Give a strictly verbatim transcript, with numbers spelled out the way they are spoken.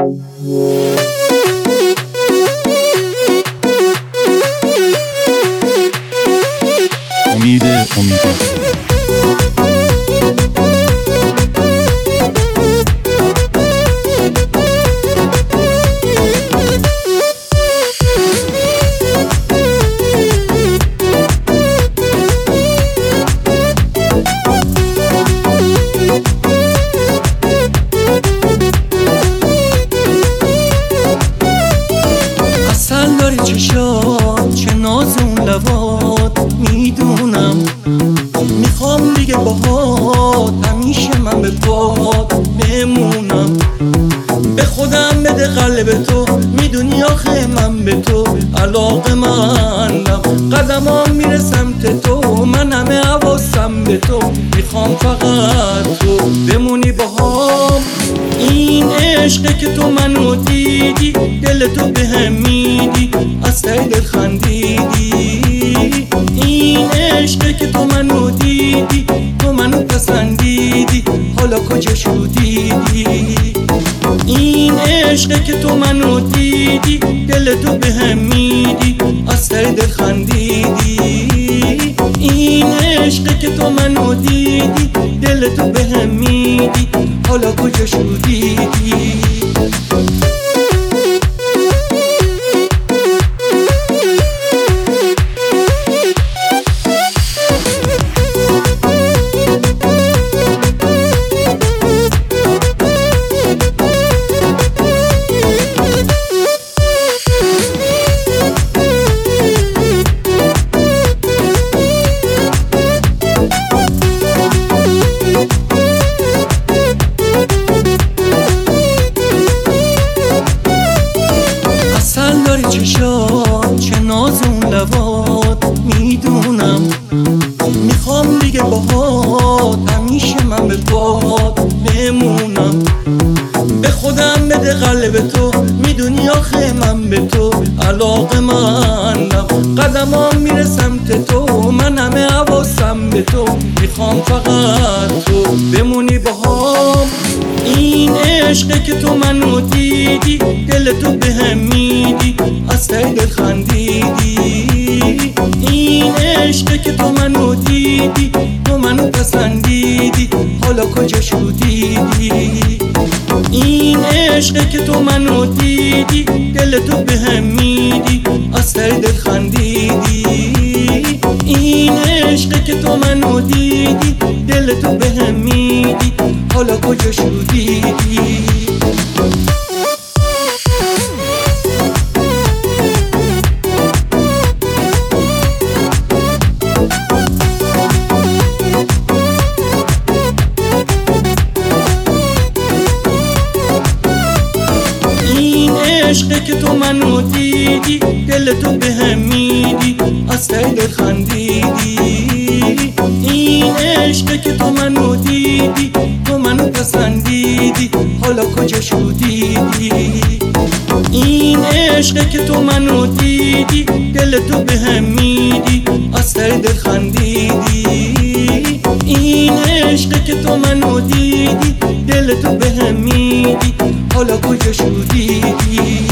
امید امید اصل داری چشات چه ناز اون لبات میدونم، میخوام دیگه باهات همیشه من به پات بمونم. به خودم بده قلب تو، میدونی آخه من به تو علاقه مندم. قدمام میره سمت تو، من همه حواسم به تو، میخوام فقط تو بمونی باهام. این عشقه که تو منو دیدی، دل تو بهم میدی، از ته دل خندیدی. این عشقه که تو منو دیدی، تو منو پسندیدی، حالا کجا شدیدی؟ این عشقه که تو منو دیدی، دل تو بهم میدی، از ته دل خندیدی. این عشقه که تو منو دیدی، دل تو بهم میدی، حالا کجا شدیدی؟ داری چشات چه ناز اون لبات میدونم، میخوام دیگه باهات همیشه من به پات بمونم. به خودم بده قلب تو، میدونی آخه من به تو علاقه مندم. قدمام میره سمت تو، من همه حواسم به تو، میخوام فقط تو بمونی باهام. این عشقه که تو منو دیدی، دل تو بهم میدی، از ته دل خندیدی. این عشقه که تو منو دیدی، تو منو پسندیدی، حالا کجا شدیدی؟ این عشقه که تو منو دیدی، دل تو بهم میدی، از ته دل خندیدی. این عشقه که تو منو دیدی، دل تو بهم میدی، حالا کجا شدیدی؟ عشقه که تو منو دیدی، دل تو بهم میدی، از ته دل خندیدی. این عشقه که تو منو دیدی، تو منو پسندیدی، حالا کجا شدیدی؟ این عشقه که تو منو دیدی، دل تو بهم میدی، از ته دل خندیدی. این عشقه که تو منو دیدی، دل تو بهم میدی، حالا کجا شدیدی؟